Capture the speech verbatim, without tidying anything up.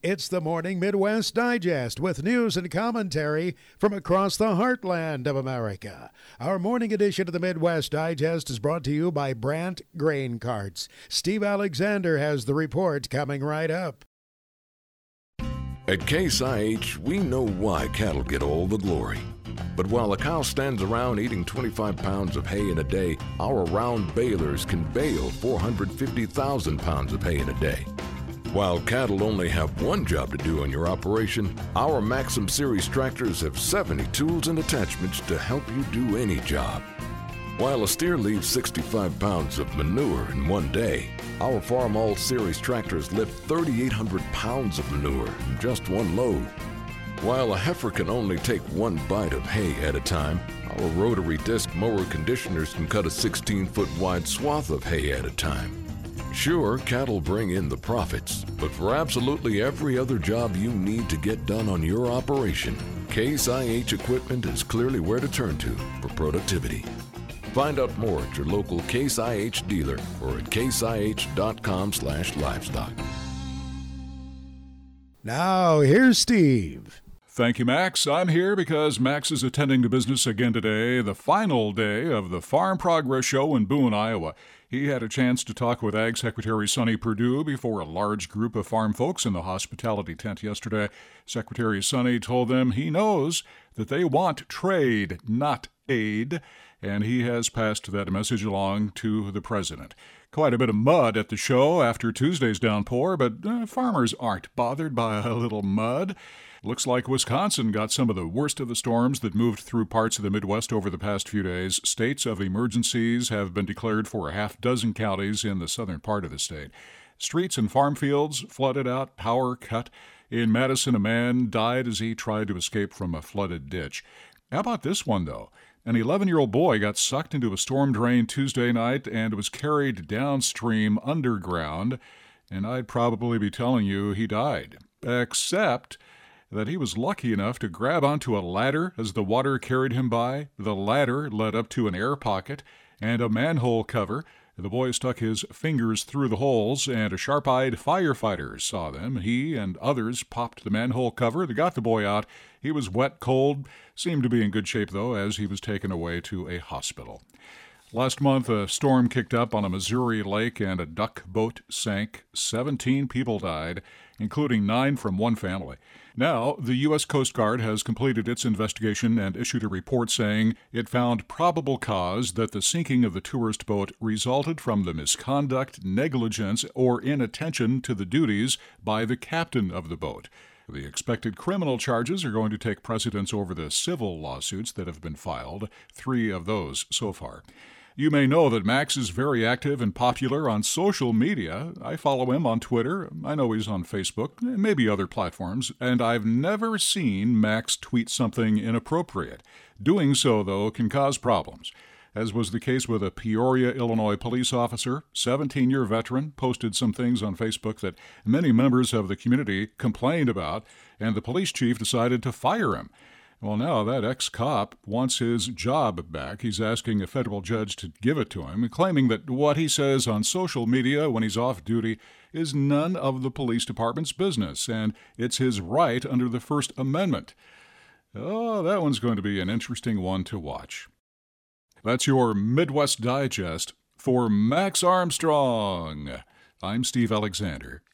It's the Morning Midwest Digest with news and commentary from across the heartland of America. Our morning edition of the Midwest Digest is brought to you by Brandt Grain Carts. Steve Alexander has the report coming right up. At Case I H, we know why cattle get all the glory. But while a cow stands around eating twenty-five pounds of hay in a day, our round balers can bale four hundred fifty thousand pounds of hay in a day. While cattle only have one job to do on your operation, our Maxim Series tractors have seventy tools and attachments to help you do any job. While a steer leaves sixty-five pounds of manure in one day, our Farm All Series tractors lift thirty-eight hundred pounds of manure in just one load. While a heifer can only take one bite of hay at a time, our rotary disc mower conditioners can cut a sixteen-foot wide swath of hay at a time. Sure, cattle bring in the profits, but for absolutely every other job you need to get done on your operation, Case I H equipment is clearly where to turn to for productivity. Find out more at your local Case I H dealer or at caseih.com slash livestock. Now, here's Steve. Thank you, Max. I'm here because Max is attending to business again today, the final day of the Farm Progress Show in Boone, Iowa. He had a chance to talk with Ag Secretary Sonny Perdue before a large group of farm folks in the hospitality tent yesterday. Secretary Sonny told them he knows that they want trade, not aid, and he has passed that message along to the president. Quite a bit of mud at the show after Tuesday's downpour, but uh, farmers aren't bothered by a little mud. Looks like Wisconsin got some of the worst of the storms that moved through parts of the Midwest over the past few days. States of emergencies have been declared for a half dozen counties in the southern part of the state. Streets and farm fields flooded out, power cut. In Madison, a man died as he tried to escape from a flooded ditch. How about this one, though? An eleven-year-old boy got sucked into a storm drain Tuesday night and was carried downstream underground, and I'd probably be telling you he died. Except that he was lucky enough to grab onto a ladder as the water carried him by. The ladder led up to an air pocket and a manhole cover. The boy stuck his fingers through the holes, and a sharp-eyed firefighter saw them. He and others popped the manhole cover. They got the boy out. He was wet, cold, seemed to be in good shape, though, as he was taken away to a hospital. Last month, a storm kicked up on a Missouri lake, and a duck boat sank. Seventeen people died, including nine from one family. Now, the U S Coast Guard has completed its investigation and issued a report saying it found probable cause that the sinking of the tourist boat resulted from the misconduct, negligence, or inattention to the duties by the captain of the boat. The expected criminal charges are going to take precedence over the civil lawsuits that have been filed, three of those so far. You may know that Max is very active and popular on social media. I follow him on Twitter. I know he's on Facebook, maybe other platforms, and I've never seen Max tweet something inappropriate. Doing so, though, can cause problems. As was the case with a Peoria, Illinois police officer, seventeen-year veteran, posted some things on Facebook that many members of the community complained about, and the police chief decided to fire him. Well, now that ex-cop wants his job back. He's asking a federal judge to give it to him, claiming that what he says on social media when he's off duty is none of the police department's business, and it's his right under the First Amendment. Oh, that one's going to be an interesting one to watch. That's your Midwest Digest for Max Armstrong. I'm Steve Alexander.